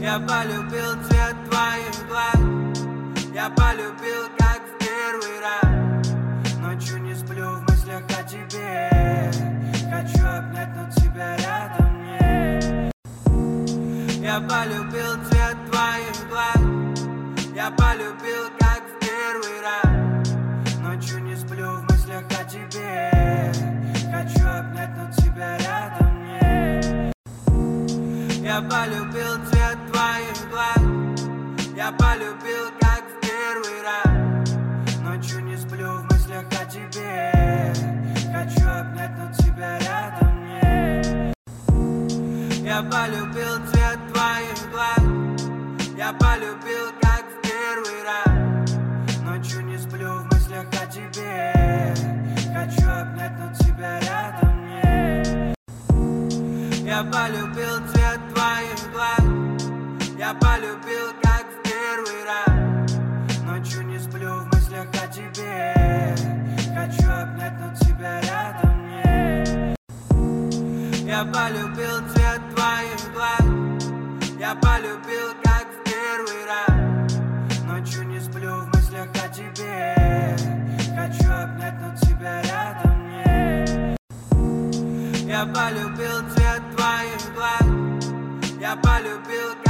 Я полюбил цвет твоих глаз, я полюбил, как в первый раз. Ночью не сплю в мыслях о тебе, хочу обнять, но тебя рядом нет. Я полюбил цвет твоих глаз, я полюбил, как в первый раз. Ночью не сплю в мыслях о тебе, хочу обнять, но тебя рядом нет. Я полюбил цвет твоих глаз, я полюбил, как в первый раз. Ночью не сплю в мыслях о тебе, хочу обнять, но тебя рядом нет. Я полюбил цвет твоих глаз, я полюбил, как в первый раз. Ночью не сплю в мыслях о тебе, хочу обнять, но тебя рядом нет. Я полюбил цвет твоих глаз, я полюбил, как в первый раз. Ночью не сплю в мыслях о тебе, хочу обнять, но тебя рядом нет. Я полюбил цвет твоих глаз, я полюбил, как в первый раз. Ночью не сплю в мыслях о тебе, хочу обнять, но тебя рядом нет. Я полюбил цвет твоих глаз, я полюбил,